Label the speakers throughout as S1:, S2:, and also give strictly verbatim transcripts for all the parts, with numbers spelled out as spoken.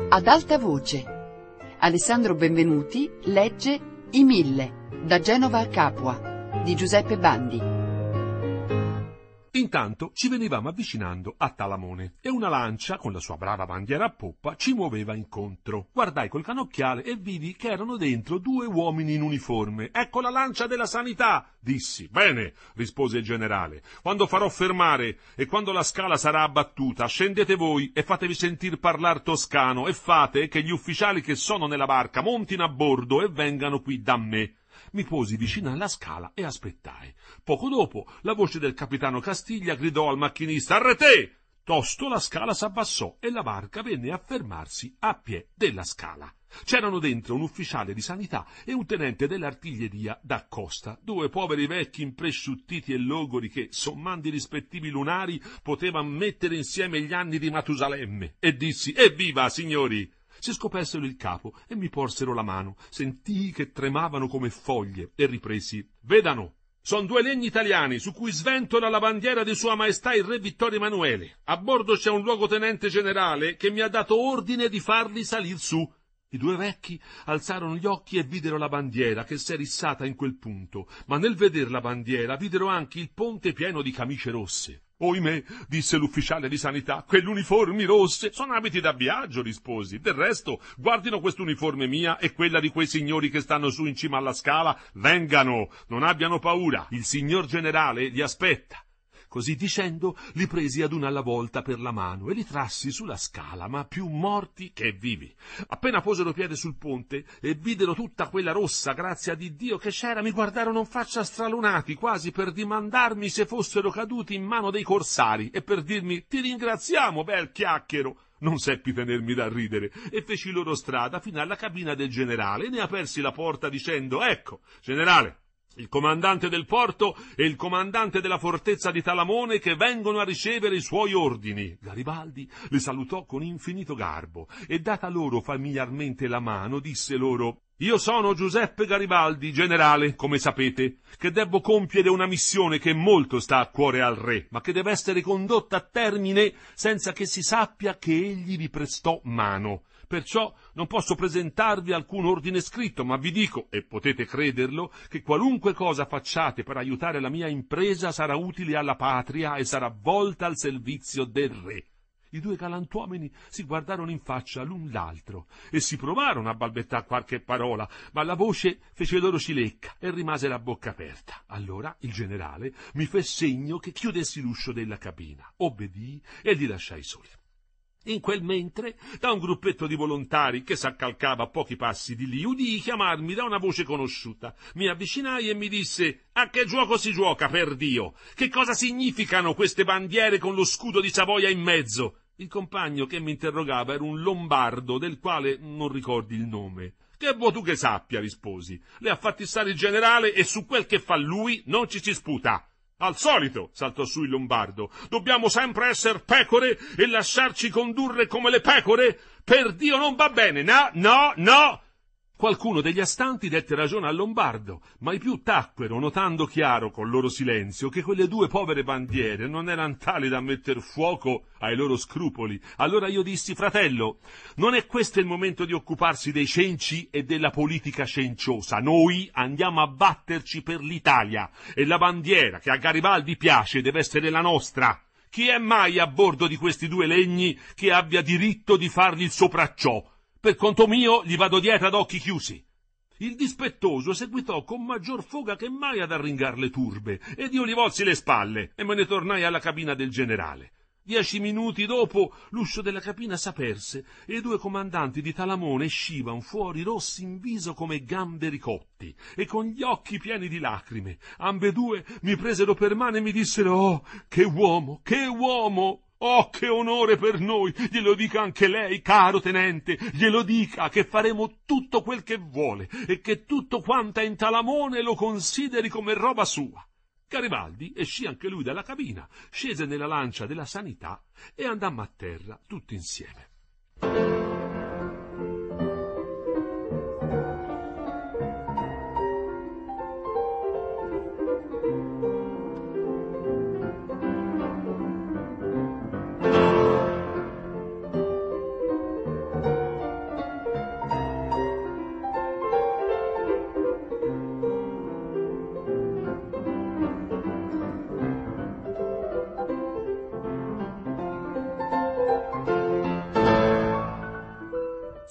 S1: Ad alta voce. Alessandro Benvenuti legge I Mille, da Genova a Capua, di Giuseppe Bandi.
S2: Intanto ci venivamo avvicinando a Talamone e una lancia, con la sua brava bandiera a poppa, ci muoveva incontro. Guardai col canocchiale e vidi che erano dentro due uomini in uniforme. «Ecco la lancia della sanità!» dissi. «Bene», rispose il generale, «quando farò fermare e quando la scala sarà abbattuta, scendete voi e fatevi sentir parlar toscano e fate che gli ufficiali che sono nella barca montino a bordo e vengano qui da me». Mi posi vicino alla scala e aspettai. Poco dopo la voce del capitano Castiglia gridò al macchinista: «Arretè!» Tosto la scala s'abbassò e la barca venne a fermarsi a piè della scala. C'erano dentro un ufficiale di sanità e un tenente dell'artiglieria da costa, due poveri vecchi impresciuttiti e logori che, sommando i rispettivi lunari, potevano mettere insieme gli anni di Matusalemme. E dissi: «Evviva, signori!» Si scopessero il capo e mi porsero la mano. Sentii che tremavano come foglie e ripresi: «Vedano, son due legni italiani su cui sventola la bandiera di Sua Maestà il Re Vittorio Emanuele. A bordo c'è un luogotenente generale che mi ha dato ordine di farli salir su». I due vecchi alzarono gli occhi e videro la bandiera che s'è rissata in quel punto, ma nel veder la bandiera videro anche il ponte pieno di camicie rosse. «Oimè», disse l'ufficiale di sanità, «quelle uniformi rosse sono abiti da viaggio», risposi. «Del resto, guardino quest'uniforme mia e quella di quei signori che stanno su in cima alla scala. Vengano, non abbiano paura, il signor generale li aspetta». Così dicendo, li presi ad una alla volta per la mano e li trassi sulla scala, ma più morti che vivi. Appena posero piede sul ponte e videro tutta quella rossa grazia di Dio che c'era, mi guardarono in faccia stralunati, quasi per dimandarmi se fossero caduti in mano dei corsari e per dirmi: «Ti ringraziamo, bel chiacchiero». Non seppi tenermi da ridere e feci loro strada fino alla cabina del generale e ne apersi la porta dicendo: «Ecco, generale, il comandante del porto e il comandante della fortezza di Talamone che vengono a ricevere i suoi ordini». Garibaldi li salutò con infinito garbo e, data loro familiarmente la mano, disse loro: «Io sono Giuseppe Garibaldi, generale, come sapete, che debbo compiere una missione che molto sta a cuore al re, ma che deve essere condotta a termine senza che si sappia che egli vi prestò mano. Perciò non posso presentarvi alcun ordine scritto, ma vi dico, e potete crederlo, che qualunque cosa facciate per aiutare la mia impresa sarà utile alla patria e sarà volta al servizio del re». I due galantuomini si guardarono in faccia l'un l'altro e si provarono a balbettare qualche parola, ma la voce fece loro cilecca e rimase la bocca aperta. Allora il generale mi fe segno che chiudessi l'uscio della cabina. Obbedii e li lasciai soli. In quel mentre, da un gruppetto di volontari che s'accalcava a pochi passi di lì, udii chiamarmi da una voce conosciuta. Mi avvicinai e mi disse: «A che gioco si gioca, per Dio? Che cosa significano queste bandiere con lo scudo di Savoia in mezzo?» Il compagno che mi interrogava era un lombardo del quale non ricordi il nome. «Che vuoi tu che sappia?» risposi. «Le ha fatti stare il generale e su quel che fa lui non ci si sputa». «Al solito», saltò su il lombardo, «dobbiamo sempre essere pecore e lasciarci condurre come le pecore? Per Dio, non va bene, no, no, no!» Qualcuno degli astanti dette ragione al lombardo, ma i più tacquero, notando chiaro col loro silenzio che quelle due povere bandiere non erano tali da metter fuoco ai loro scrupoli. Allora io dissi: «Fratello, non è questo il momento di occuparsi dei cenci e della politica cenciosa. Noi andiamo a batterci per l'Italia e la bandiera che a Garibaldi piace deve essere la nostra. Chi è mai a bordo di questi due legni che abbia diritto di fargli il sopracciò? Per conto mio gli vado dietro ad occhi chiusi». Il dispettoso seguitò con maggior foga che mai ad arringar le turbe ed io gli volsi le spalle e me ne tornai alla cabina del generale. Dieci minuti dopo l'uscio della cabina s'aperse e i due comandanti di Talamone escivan fuori rossi in viso come gamberi cotti e con gli occhi pieni di lacrime. Ambedue mi presero per mano e mi dissero: «Oh, che uomo, che uomo! Oh, che onore per noi! Glielo dica anche lei, caro tenente, glielo dica che faremo tutto quel che vuole e che tutto quanto è in Talamone lo consideri come roba sua». Garibaldi escì anche lui dalla cabina, scese nella lancia della sanità e andammo a terra tutti insieme.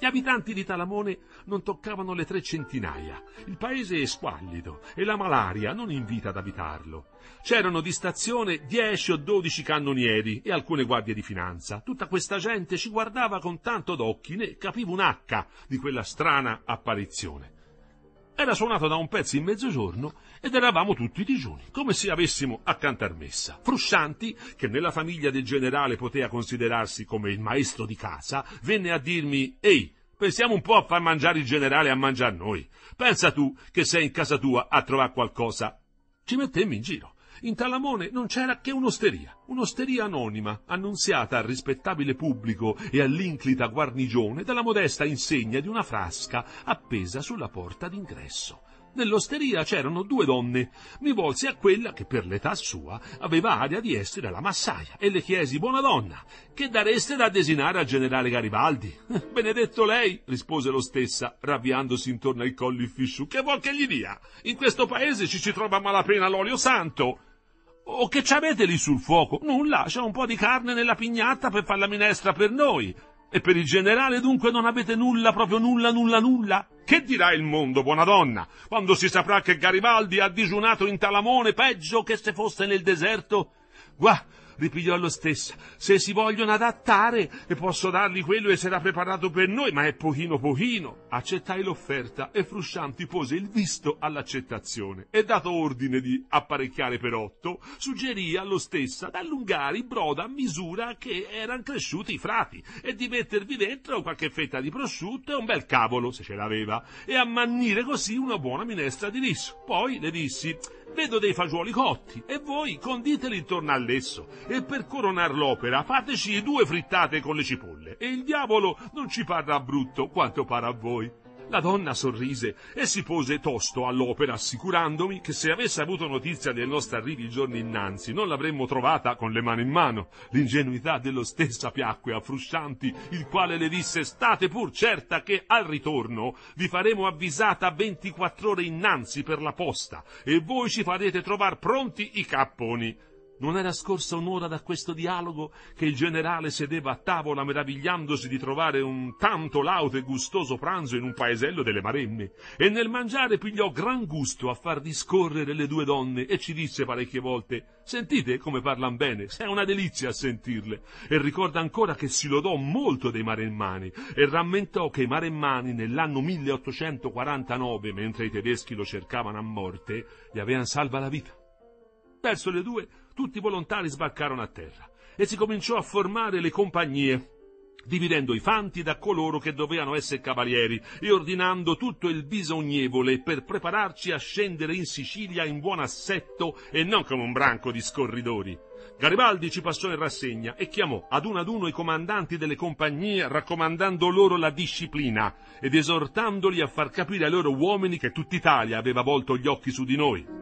S2: abitanti di Talamone non toccavano le tre centinaia. Il paese è squallido e la malaria non invita ad abitarlo. C'erano di stazione dieci o dodici cannonieri e alcune guardie di finanza. Tutta questa gente ci guardava con tanto d'occhi, né capivo un acca di quella strana apparizione. Era suonato da un pezzo in mezzogiorno ed eravamo tutti digiuni, come se avessimo a cantar messa. Fruscianti, che nella famiglia del generale poteva considerarsi come il maestro di casa, venne a dirmi: «Ehi, pensiamo un po' a far mangiare il generale e a mangiar noi. Pensa tu che sei in casa tua a trovare qualcosa». Ci mettemmo in giro. In Talamone non c'era che un'osteria, un'osteria anonima, annunziata al rispettabile pubblico e all'inclita guarnigione dalla modesta insegna di una frasca appesa sulla porta d'ingresso. Nell'osteria c'erano due donne. Mi volsi a quella che per l'età sua aveva aria di essere la massaia e le chiesi: «Buona donna, che dareste da desinare al generale Garibaldi?» «Benedetto lei», rispose lo stessa, ravviandosi intorno ai colli il fisciù, «che vuol che gli dia? In questo paese ci si trova a malapena l'olio santo». «O che c'avete lì sul fuoco?» «Nulla, c'è un po' di carne nella pignatta per far la minestra per noi». «E per il generale dunque non avete nulla, proprio nulla, nulla, nulla?» «Che dirà il mondo, buona donna, quando si saprà che Garibaldi ha digiunato in Talamone peggio che se fosse nel deserto?» «Guà», ripigliò lo stessa, «se si vogliono adattare e posso dargli quello che sarà preparato per noi, ma è pochino pochino». Accettai l'offerta e Fruscianti pose il visto all'accettazione e, dato ordine di apparecchiare per otto, suggerì allo stessa d'allungare i broda a misura che eran cresciuti i frati e di mettervi dentro qualche fetta di prosciutto e un bel cavolo, se ce l'aveva, e ammannire così una buona minestra di riso. Poi le dissi: «Vedo dei fagioli cotti e voi conditeli intorno all'esso e per coronar l'opera fateci due frittate con le cipolle e il diavolo non ci parrà brutto quanto pare a voi». La donna sorrise e si pose tosto all'opera, assicurandomi che se avesse avuto notizia del nostro arrivo il giorno innanzi non l'avremmo trovata con le mani in mano. L'ingenuità dello stessa piacque a Fruscianti, il quale le disse: «State pur certa che al ritorno vi faremo avvisata ventiquattro ore innanzi per la posta e voi ci farete trovar pronti i capponi». Non era scorsa un'ora da questo dialogo che il generale sedeva a tavola meravigliandosi di trovare un tanto lauto e gustoso pranzo in un paesello delle Maremme, e nel mangiare pigliò gran gusto a far discorrere le due donne e ci disse parecchie volte: «Sentite come parlan bene, è una delizia a sentirle», e ricorda ancora che si lodò molto dei maremmani e rammentò che i maremmani nell'anno milleottocentoquarantanove, mentre i tedeschi lo cercavano a morte, gli avevan salva la vita. Verso le due tutti i volontari sbarcarono a terra e si cominciò a formare le compagnie, dividendo i fanti da coloro che dovevano essere cavalieri e ordinando tutto il bisognevole per prepararci a scendere in Sicilia in buon assetto e non come un branco di scorridori. Garibaldi ci passò in rassegna e chiamò ad uno ad uno i comandanti delle compagnie, raccomandando loro la disciplina ed esortandoli a far capire ai loro uomini che tutta Italia aveva volto gli occhi su di noi.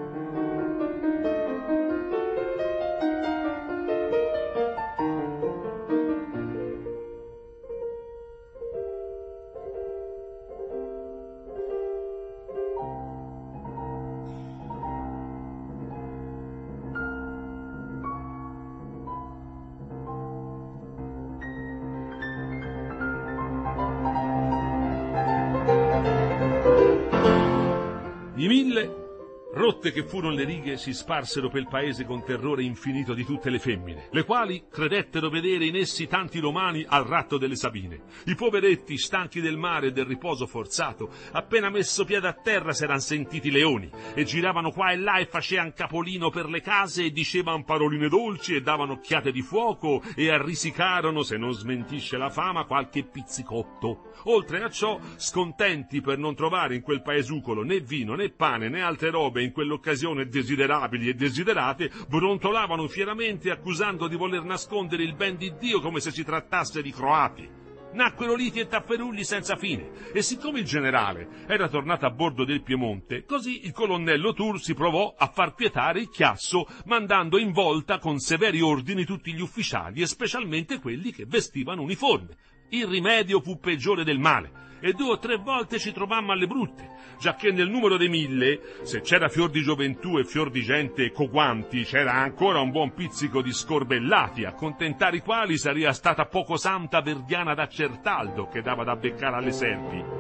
S2: I mille, rotte che furono le righe, si sparsero pel paese con terrore infinito di tutte le femmine, le quali credettero vedere in essi tanti romani al ratto delle Sabine. I poveretti, stanchi del mare e del riposo forzato, appena messo piede a terra s'eran sentiti leoni e giravano qua e là e facean capolino per le case e dicevan paroline dolci e davano occhiate di fuoco e arrisicarono, se non smentisce la fama, qualche pizzicotto. Oltre a ciò, scontenti per non trovare in quel paesucolo né vino né pane né altre robe in quell'occasione desiderabili e desiderate, brontolavano fieramente accusando di voler nascondere il ben di Dio come se si trattasse di croati. Nacquero liti e tafferugli senza fine, e siccome il generale era tornato a bordo del Piemonte, così il colonnello Tur si provò a far quietare il chiasso, mandando in volta con severi ordini tutti gli ufficiali e specialmente quelli che vestivano uniforme. Il rimedio fu peggiore del male, e due o tre volte ci trovammo alle brutte, giacché nel numero dei mille, se c'era fior di gioventù e fior di gente coguanti, c'era ancora un buon pizzico di scorbellati, a contentare i quali saria stata poco santa Verdiana da Certaldo, che dava da beccare alle serpi.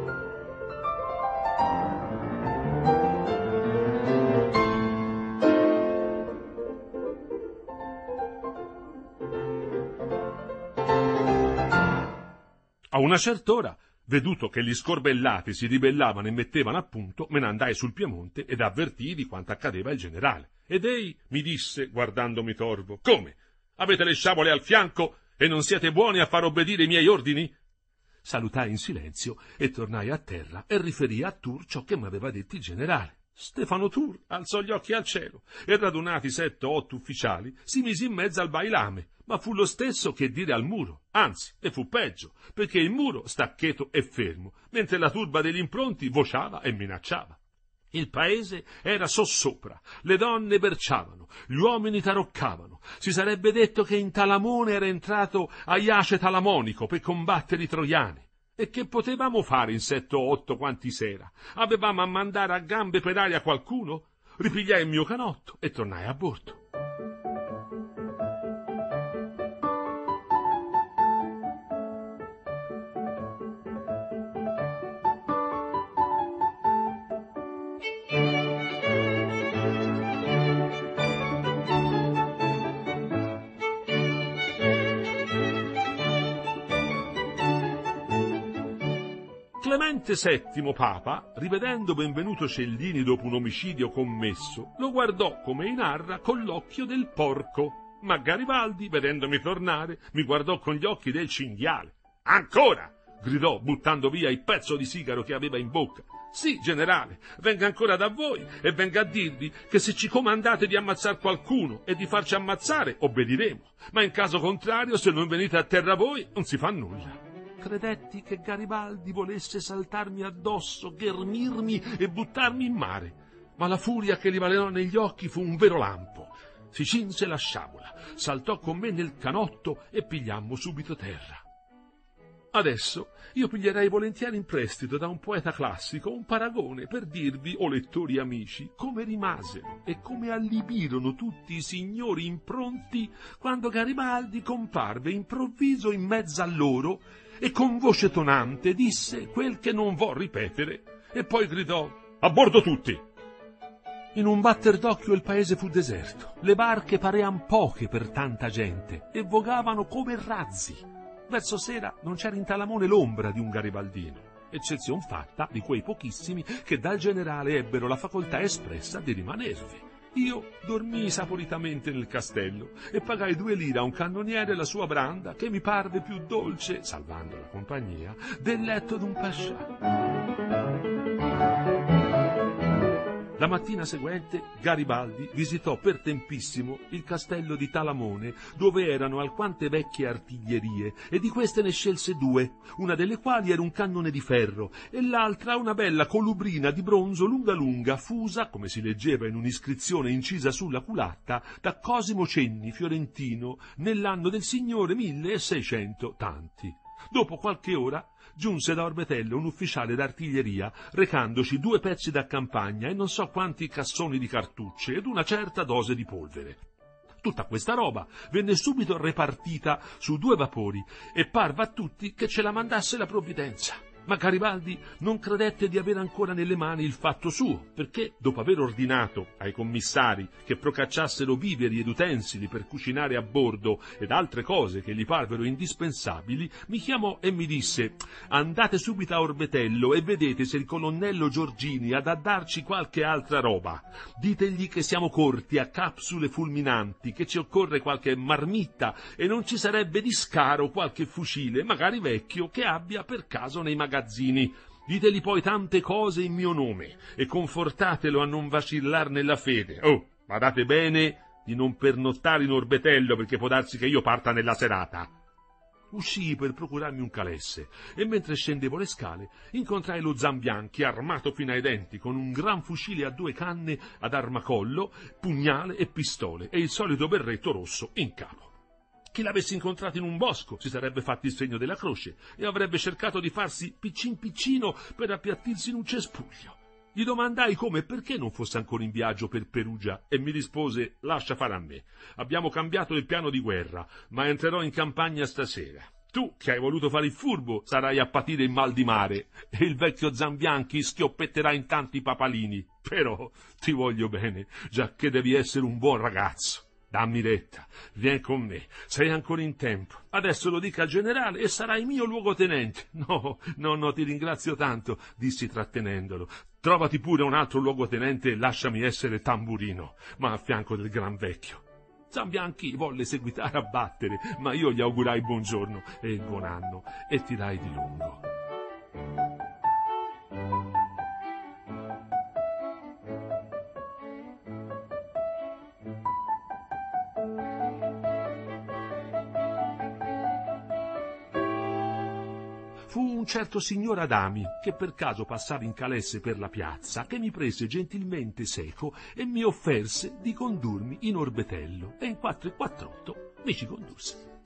S2: A una certa ora, veduto che gli scorbellati si ribellavano e mettevano a punto, me ne andai sul Piemonte ed avvertii di quanto accadeva il generale. Ed ei mi disse, guardandomi torvo: «Come? Avete le sciabole al fianco e non siete buoni a far obbedire i miei ordini?» Salutai in silenzio e tornai a terra e riferii a Tur ciò che mi aveva detto il generale. Stefano Tur alzò gli occhi al cielo e, radunati sette o otto ufficiali, si mise in mezzo al bailame, ma fu lo stesso che dire al muro, anzi, e fu peggio, perché il muro sta cheto e fermo, mentre la turba degli impronti vociava e minacciava. Il paese era sossopra, le donne berciavano, gli uomini taroccavano. Si sarebbe detto che in Talamone era entrato Aiace Talamonico per combattere i troiani. E che potevamo fare in sette o otto quanti sera? Avevamo a mandare a gambe per aria qualcuno? Ripigliai il mio canotto e tornai a bordo. Clemente settimo Papa, rivedendo Benvenuto Cellini dopo un omicidio commesso, lo guardò come in arra con l'occhio del porco, ma Garibaldi, vedendomi tornare, mi guardò con gli occhi del cinghiale. «Ancora!» gridò, buttando via il pezzo di sigaro che aveva in bocca. «Sì, generale, venga ancora da voi e venga a dirvi che se ci comandate di ammazzar qualcuno e di farci ammazzare, obbediremo, ma in caso contrario, se non venite a terra voi, non si fa nulla». Credetti che Garibaldi volesse saltarmi addosso, ghermirmi e buttarmi in mare, ma la furia che gli balenò negli occhi fu un vero lampo. Si cinse la sciabola, saltò con me nel canotto e pigliammo subito terra. Adesso io piglierei volentieri in prestito da un poeta classico un paragone per dirvi, o lettori amici, come rimasero e come allibirono tutti i signori impronti quando Garibaldi comparve improvviso in mezzo a loro e con voce tonante disse quel che non vo ripetere e poi gridò: «A bordo tutti!» In un batter d'occhio il paese fu deserto, le barche parean poche per tanta gente e vogavano come razzi. Verso sera non c'era in Talamone l'ombra di un garibaldino, eccezion fatta di quei pochissimi che dal generale ebbero la facoltà espressa di rimanervi. Io dormii saporitamente nel castello e pagai due lire a un cannoniere la sua branda, che mi parve più dolce, salvando la compagnia, del letto d'un pascià. La mattina seguente Garibaldi visitò per tempissimo il castello di Talamone, dove erano alquante vecchie artiglierie, e di queste ne scelse due, una delle quali era un cannone di ferro e l'altra una bella colubrina di bronzo lunga lunga, fusa, come si leggeva in un'iscrizione incisa sulla culatta, da Cosimo Cenni, fiorentino, nell'anno del signore mille e seicento tanti. Dopo qualche ora giunse da Orbetello un ufficiale d'artiglieria, recandoci due pezzi da campagna e non so quanti cassoni di cartucce ed una certa dose di polvere. Tutta questa roba venne subito repartita su due vapori e parva a tutti che ce la mandasse la provvidenza. Ma Garibaldi non credette di avere ancora nelle mani il fatto suo, perché, dopo aver ordinato ai commissari che procacciassero viveri ed utensili per cucinare a bordo ed altre cose che gli parvero indispensabili, mi chiamò e mi disse: «Andate subito a Orbetello e vedete se il colonnello Giorgini ha da darci qualche altra roba. Ditegli che siamo corti a capsule fulminanti, che ci occorre qualche marmitta e non ci sarebbe di scaro qualche fucile, magari vecchio, che abbia per caso nei magazzini. Diteli poi tante cose in mio nome e confortatelo a non vacillar nella fede. Oh, badate bene di non pernottare in Orbetello, perché può darsi che io parta nella serata». Uscii per procurarmi un calesse e mentre scendevo le scale incontrai lo Zambianchi armato fino ai denti con un gran fucile a due canne ad armacollo, pugnale e pistole e il solito berretto rosso in capo. Chi l'avesse incontrato in un bosco si sarebbe fatto il segno della croce e avrebbe cercato di farsi piccin piccino per appiattirsi in un cespuglio. Gli domandai come e perché non fosse ancora in viaggio per Perugia e mi rispose: lascia fare a me. Abbiamo cambiato il piano di guerra, ma entrerò in campagna stasera. Tu, che hai voluto fare il furbo, sarai a patire il mal di mare e il vecchio Zambianchi schioppetterà in tanti papalini. Però ti voglio bene, giacché devi essere un buon ragazzo. Dammi retta, vieni con me, sei ancora in tempo. Adesso lo dica al generale e sarai mio luogotenente. No, no, no, ti ringrazio tanto, dissi trattenendolo. Trovati pure un altro luogotenente e lasciami essere tamburino, ma a fianco del gran vecchio. Zambianchi volle seguitare a battere, ma io gli augurai buongiorno e il buon anno e tirai di lungo. Fu un certo signor Adami, che per caso passava in calesse per la piazza, che mi prese gentilmente seco e mi offerse di condurmi in orbetello, e in quattro e quattr'otto mi ci condusse.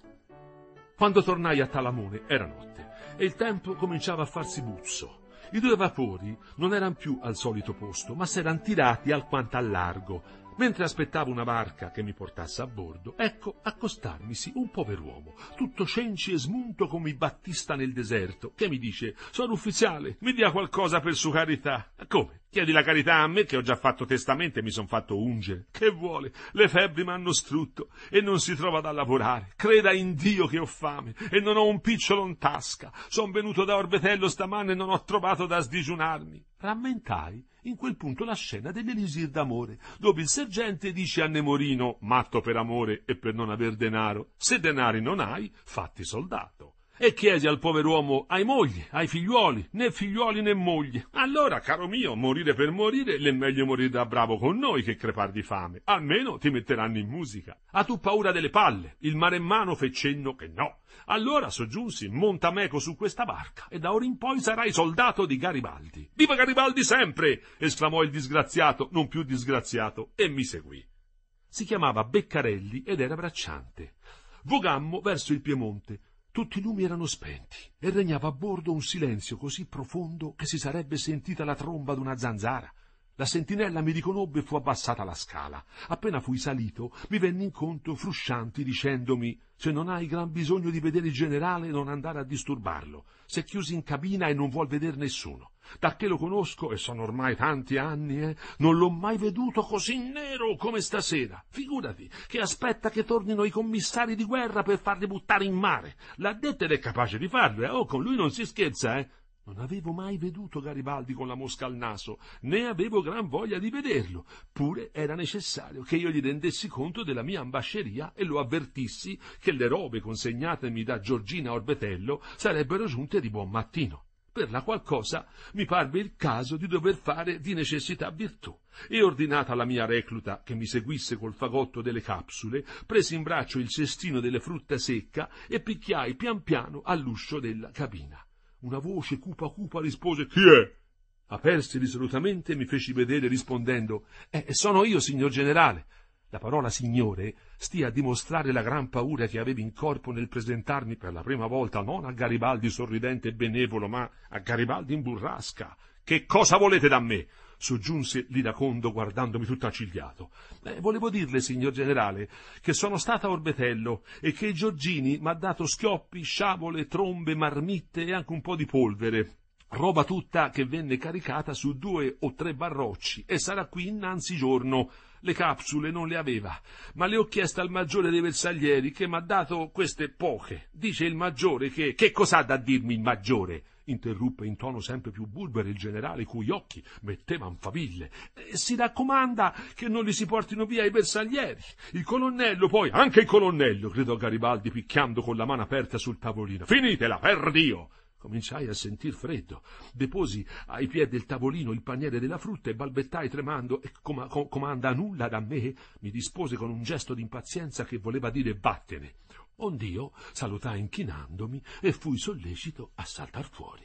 S2: Quando tornai a Talamone era notte, e il tempo cominciava a farsi buzzo. I due vapori non eran più al solito posto, ma s'eran tirati alquanto al largo. Mentre aspettavo una barca che mi portasse a bordo, ecco accostarmisi un pover'uomo, tutto cenci e smunto come i Battista nel deserto, che mi dice: «Sono ufficiale, mi dia qualcosa per sua carità». «Come? Chiedi la carità a me che ho già fatto testamento e mi son fatto ungere». «Che vuole? Le febbri m'hanno strutto e non si trova da lavorare. Creda in Dio che ho fame e non ho un picciolo in tasca. Son venuto da Orbetello stamane e non ho trovato da sdigiunarmi». Rammentai in quel punto la scena dell'elisir d'amore, dove il sergente dice a Nemorino, matto per amore e per non aver denaro: «Se denari non hai, fatti soldato». E chiesi al pover'uomo: «Hai moglie, hai figliuoli?» «Né figliuoli né moglie». «Allora, caro mio, morire per morire, l'è meglio morire da bravo con noi che crepar di fame. Almeno ti metteranno in musica». «Ha tu paura delle palle?» Il maremmano fe cenno che no. Allora soggiunsi: «Monta meco su questa barca e da ora in poi sarai soldato di Garibaldi». «Viva Garibaldi sempre!» esclamò il disgraziato, non più disgraziato, e mi seguì. Si chiamava Beccarelli ed era bracciante. Vogammo verso il Piemonte. Tutti i lumi erano spenti e regnava a bordo un silenzio così profondo che si sarebbe sentita la tromba d'una zanzara. La sentinella mi riconobbe e fu abbassata la scala. Appena fui salito, mi venne incontro fruscianti dicendomi: «Se non hai gran bisogno di vedere il generale, non andare a disturbarlo. S'è chiuso in cabina e non vuol veder nessuno. Da che lo conosco, e sono ormai tanti anni, eh, non l'ho mai veduto così nero come stasera. Figurati che aspetta che tornino i commissari di guerra per farli buttare in mare. L'ha detto ed è capace di farlo, eh. Oh, con lui non si scherza, eh». Non avevo mai veduto Garibaldi con la mosca al naso, né avevo gran voglia di vederlo, pure era necessario che io gli rendessi conto della mia ambasceria e lo avvertissi che le robe consegnatemi da Giorgina Orbetello sarebbero giunte di buon mattino. Per la qual cosa mi parve il caso di dover fare di necessità virtù, e ordinata la mia recluta che mi seguisse col fagotto delle capsule, presi in braccio il cestino delle frutta secca e picchiai pian piano all'uscio della cabina. Una voce cupa cupa rispose: «Chi è?» Apersi risolutamente e mi feci vedere rispondendo: «Eh, sono io, signor generale». La parola signore stia a dimostrare la gran paura che avevo in corpo nel presentarmi per la prima volta non a Garibaldi sorridente e benevolo, ma a Garibaldi in burrasca. «Che cosa volete da me?» soggiunse l'iracondo guardandomi tutto accigliato. Eh, «Volevo dirle, signor generale, che sono stata a Orbetello e che Giorgini m'ha dato schioppi, sciabole, trombe, marmitte e anche un po' di polvere. Roba tutta che venne caricata su due o tre barrocci e sarà qui innanzi giorno. Le capsule non le aveva, ma le ho chieste al maggiore dei bersaglieri che m'ha dato queste poche. Dice il maggiore che... Che cos'ha da dirmi il maggiore?» interruppe in tono sempre più burbero il generale, i cui occhi mettevan faville. Eh, «si raccomanda che non li si portino via i bersaglieri. Il colonnello poi...» «Anche il colonnello!» gridò Garibaldi picchiando con la mano aperta sul tavolino. «Finitela, per Dio!» Cominciai a sentir freddo. Deposi ai piedi del tavolino il paniere della frutta e balbettai tremando: «E com- com- comanda nulla da me?» mi rispose con un gesto d'impazienza che voleva dire vattene. Ond'io salutai inchinandomi e fui sollecito a saltar fuori.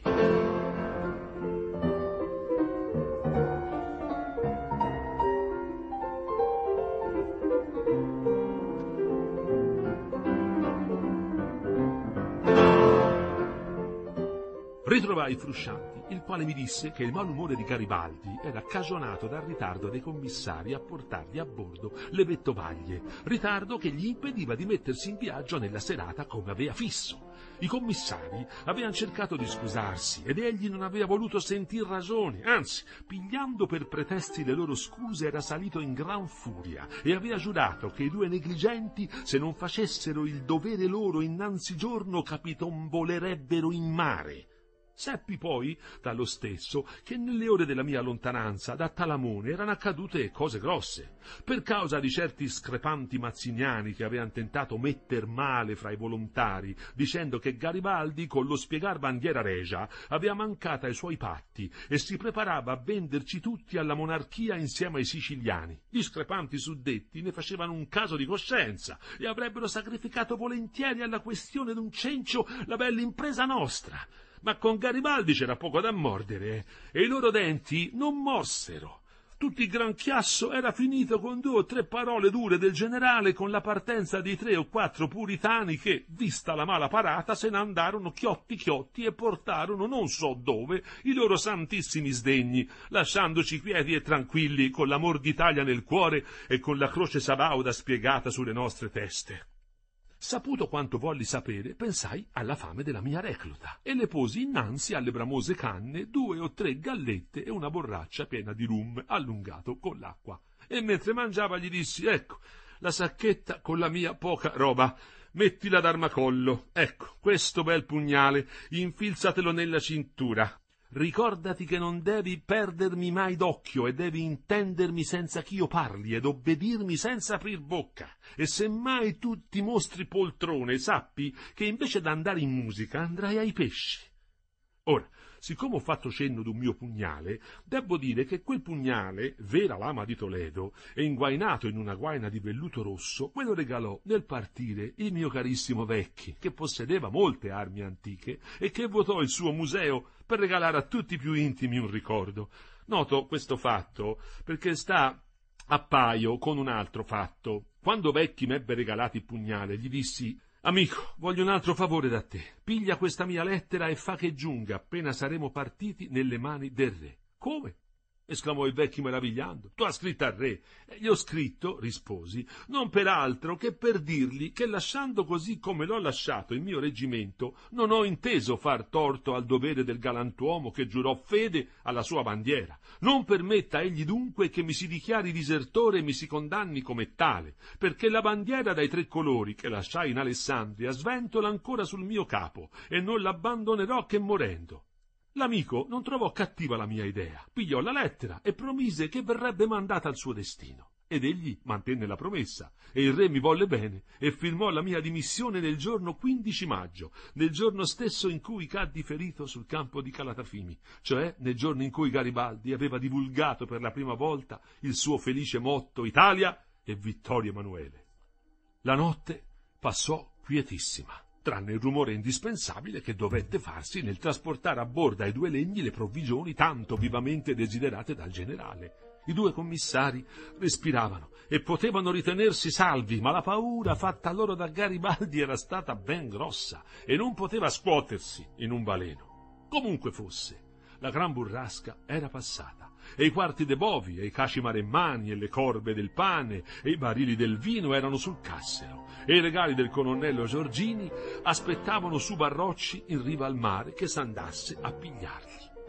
S2: Ritrovai Frusciante, il quale mi disse che il malumore di Garibaldi era cagionato dal ritardo dei commissari a portargli a bordo le vettovaglie, ritardo che gli impediva di mettersi in viaggio nella serata come aveva fisso. I commissari avevano cercato di scusarsi ed egli non aveva voluto sentir ragioni, anzi, pigliando per pretesti le loro scuse, era salito in gran furia e aveva giurato che i due negligenti, se non facessero il dovere loro innanzigiorno, capitombolerebbero in mare. Seppi poi, dallo stesso, che nelle ore della mia lontananza da Talamone erano accadute cose grosse, per causa di certi screpanti mazziniani che avevano tentato metter male fra i volontari, dicendo che Garibaldi, con lo spiegar bandiera regia, aveva mancata ai suoi patti e si preparava a venderci tutti alla monarchia insieme ai siciliani. Gli screpanti suddetti ne facevano un caso di coscienza e avrebbero sacrificato volentieri alla questione d'un cencio la bella impresa nostra. Ma con Garibaldi c'era poco da mordere e i loro denti non morsero. Tutto il gran chiasso era finito con due o tre parole dure del generale con la partenza di tre o quattro puritani che, vista la mala parata, se ne andarono chiotti chiotti e portarono non so dove i loro santissimi sdegni, lasciandoci quieti e tranquilli con l'amor d'Italia nel cuore e con la croce sabauda spiegata sulle nostre teste. Saputo quanto volli sapere, pensai alla fame della mia recluta e le posi innanzi alle bramose canne due o tre gallette e una borraccia piena di rum allungato con l'acqua. E mentre mangiava gli dissi: ecco, la sacchetta con la mia poca roba, mettila d'armacollo, ecco, questo bel pugnale, infilzatelo nella cintura. Ricordati che non devi perdermi mai d'occhio e devi intendermi senza ch'io parli ed obbedirmi senza aprir bocca. E se mai tu ti mostri poltrone, sappi che invece d'andare in musica andrai ai pesci. Ora, siccome ho fatto cenno d'un mio pugnale, debbo dire che quel pugnale, vera lama di Toledo, e inguainato in una guaina di velluto rosso, me lo regalò nel partire il mio carissimo Vecchi, che possedeva molte armi antiche e che votò il suo museo per regalare a tutti i più intimi un ricordo. Noto questo fatto perché sta a paio con un altro fatto. Quando Vecchi m'ebbe regalato il pugnale, gli dissi: amico, voglio un altro favore da te. Piglia questa mia lettera e fa che giunga, appena saremo partiti, nelle mani del re. Come? Esclamò il Vecchio meravigliando. Tu hai scritto al re? E gli ho scritto, risposi, non per altro che per dirgli che, lasciando così come l'ho lasciato il mio reggimento, non ho inteso far torto al dovere del galantuomo che giurò fede alla sua bandiera. Non permetta egli dunque che mi si dichiari disertore e mi si condanni come tale, perché la bandiera dai tre colori che lasciai in Alessandria sventola ancora sul mio capo e non l'abbandonerò che morendo. L'amico non trovò cattiva la mia idea, pigliò la lettera e promise che verrebbe mandata al suo destino. Ed egli mantenne la promessa, e il re mi volle bene e firmò la mia dimissione nel giorno quindici maggio, nel giorno stesso in cui caddi ferito sul campo di Calatafimi, cioè nel giorno in cui Garibaldi aveva divulgato per la prima volta il suo felice motto Italia e Vittorio Emanuele. La notte passò quietissima, tranne il rumore indispensabile che dovette farsi nel trasportare a bordo ai due legni le provvigioni tanto vivamente desiderate dal generale. I due commissari respiravano e potevano ritenersi salvi, ma la paura fatta loro da Garibaldi era stata ben grossa e non poteva scuotersi in un baleno. Comunque fosse, la gran burrasca era passata, e i quarti de bovi, e i caci maremmani, e le corbe del pane, e i barili del vino erano sul cassero, e i regali del colonnello Giorgini aspettavano su barrocci in riva al mare che s'andasse a pigliarli.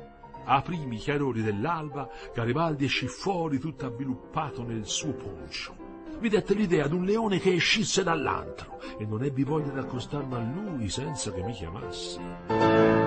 S2: A primi chiarori dell'alba Garibaldi escì fuori tutto avviluppato nel suo poncio. Mi dette l'idea d'un leone che escisse dall'antro, e non ebbi voglia d'accostarmi a lui senza che mi chiamasse.